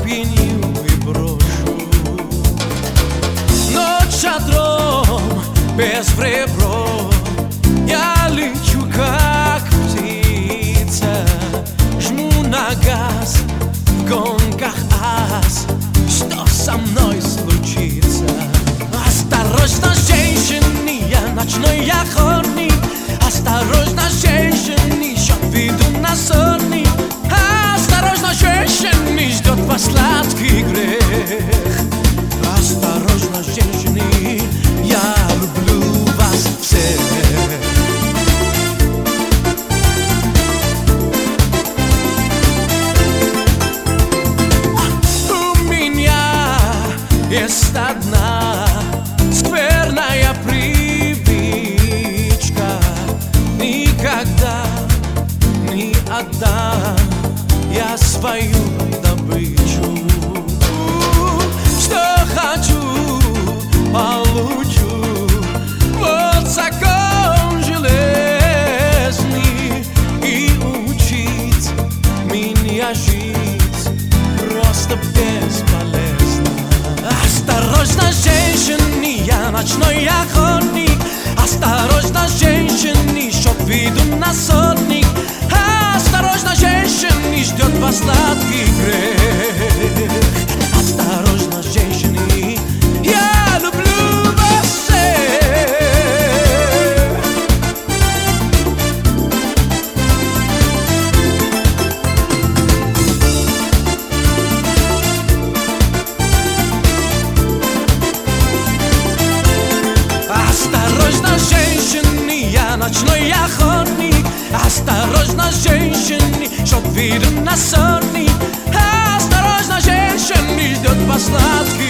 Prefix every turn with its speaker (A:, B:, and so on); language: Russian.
A: опьяню и брошу. Ночь шатром без ребро, я лечу как птица, жму на газ, в гонках ас. Что со мной случится? Осторожно, женщины, я ночной охотник. Осторожно, женщины, счет веду на сотни. Осторожно, женщины, ждет вас сладкий грех. Осторожно, женщины, я люблю вас всех. У меня есть одна скверная привычка: никогда не отдам я свою добычу. Что хочу, получу. Вот закон железный, и учить меня жить просто бесполезно. Осторожно, женщины, я ночной охотник. Осторожно, женщины, счет веду на сотник. Осторожно, женщины, ждет вас сладкий грех. Осторожно, женщины, я люблю вас всех. Осторожно, женщины, я ночной охотник. Осторожно, женщины, счет веду на сотни. Осторожно, женщины, ждет вас сладкий